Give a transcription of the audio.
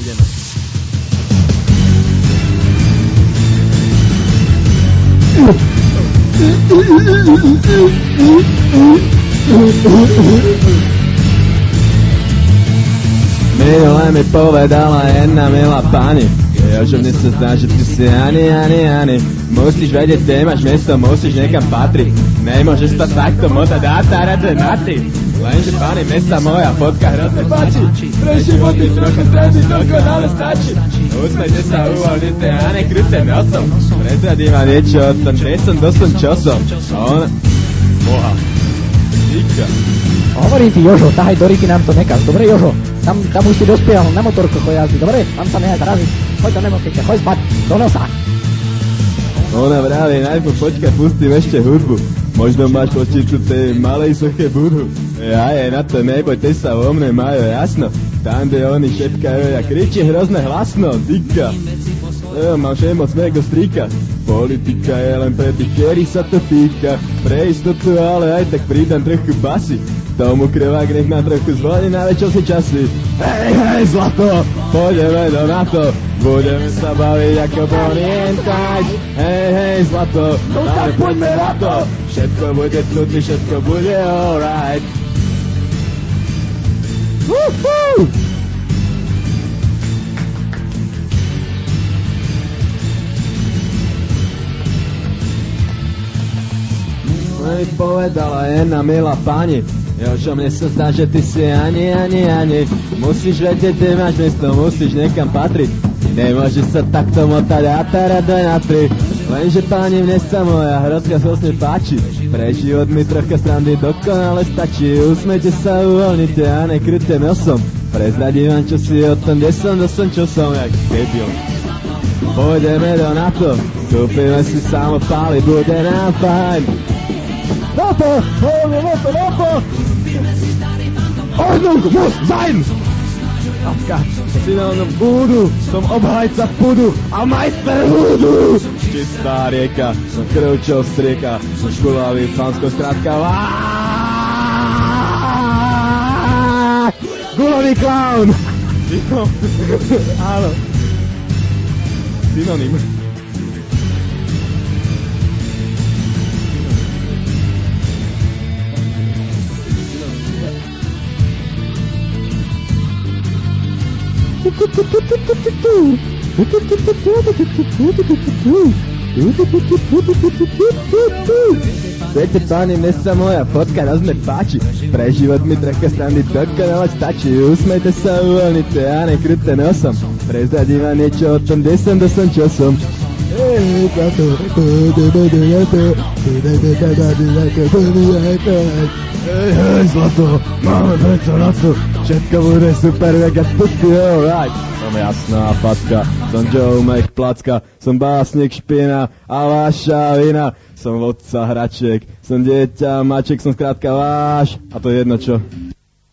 Ideme. Minule mi povedala jedna milá pani, že mne sa zdá, že ty si Ani. Musíš vedieť, kde máš miesto, musíš niekam patriť. Nemôžeš sa takto motať a tarať na ty. Lenže pani, mesta moja fotka hrozne páči. Pre životy trocha strany dokonale stačí. Usmejte sa, uvoľnite a nekryte nosom. Prezradím vám niečo o tom, kde som, čo som. Ona... Boha. Díka. Hovorím ti, Jožo, tahaj do Riky, nám to nekáž. Dobre, Jožo? Tam už si dospiel na motorku jazdy. Dobre? Tam sa nehaj zraziť. Choď do nemocnice, choď spať. Do nosa. Ona vraví, najprv počkaj, pustím ešte hudbu. Možno máš pocit tej malej suché budhu. Ja je na to nebojte sa, o mne majú jasno. Tam, kde oni šepkajú, ja kričí hrozne hlasno. Dika. Mám všemoc mego strika. Politika je len pre tých, ktorých sa to týka. Pre istotu, ale aj tak pridám trochu basy. Tomu krvák nech nám trochu zvolí na väčšie časy. Hej, zlato, pôjdeme do NATO. Budeme sa baviť ako porientaj. Hej, zlato, ale poďme na to. Všetko bude cudný, všetko bude alright. Woohoo! Mi povedala jedna milá pani, čo mne sa zdá, že ty si Ani. Musíš vedieť, kde máš miesto, musíš niekam patriť. Nemôžeš sa takto motať a tarať na tri. Lenže pani, mne sa moja hrozka sosne páči. Pre život mi trocha srandy dokonale stačí. Usmejte sa, uvoľnite a nekryte nosom. Prezradím vám, čo si o tom, kde som, čo som, jak debil. Pôjdeme do NATO, kúpime si samopály, bude nám fajn. NATO! Ordnung muss sein! Atka, synonom Budu, som obhajca Pudu a majster Hudu! Čistá rieka, som krvčou strieka, som škulavý fansko skrátka. Gulový klaun! Áno. Synonym. Viete páni, mne sa moja fotka hrozne páči. Pre život mi trocha strany dokonale stačí. Usmejte sa, uvoľnite a nekryte nosom. Prezradím vám niečo o tom, kde som, čo som. Hej, zlato, máme preto na to. Všetko bude super, veka tutky, alright. Som jasná fatka, som Joe McPlacka, som básnik špina a vaša vina. Som vodca hračiek, som dieťa maček, som skrátka váš. A to je jedno čo.